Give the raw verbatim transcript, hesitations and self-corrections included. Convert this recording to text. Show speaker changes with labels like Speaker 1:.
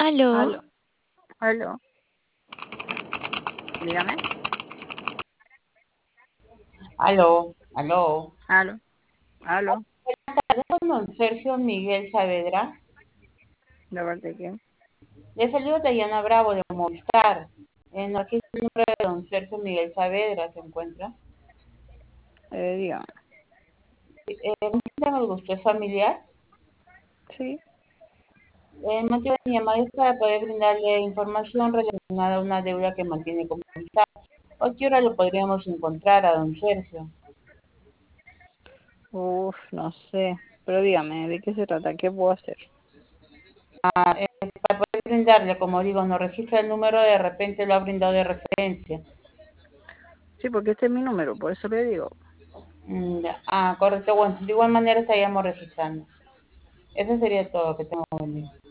Speaker 1: Aló.
Speaker 2: Aló, aló, dígame.
Speaker 3: Aló, aló.
Speaker 2: Aló, aló,
Speaker 3: Con don Sergio Miguel Saavedra.
Speaker 2: ¿de parte de quién?
Speaker 3: Le saludo Tayana Bravo de Movistar. En aquí el nombre de don Sergio Miguel Saavedra se encuentra.
Speaker 2: Eh, dígame.
Speaker 3: Eh, ¿con quién tengo el gusto? ¿Es familiar?
Speaker 2: Sí,
Speaker 3: El motivo de mi llamada es para poder brindarle información relacionada a una deuda que mantiene con Movistar. ¿O qué hora lo podríamos encontrar a don Sergio?
Speaker 2: uff, no sé, pero dígame, ¿de qué se trata? ¿Qué puedo hacer?
Speaker 3: Ah, eh, para poder brindarle, como digo, no registra el número, de repente lo ha brindado de referencia.
Speaker 2: Sí, porque este es mi número, por eso le digo.
Speaker 3: Mm, ya. Ah, correcto. Bueno, de igual manera estaríamos registrando. Eso sería todo que tengo que venir.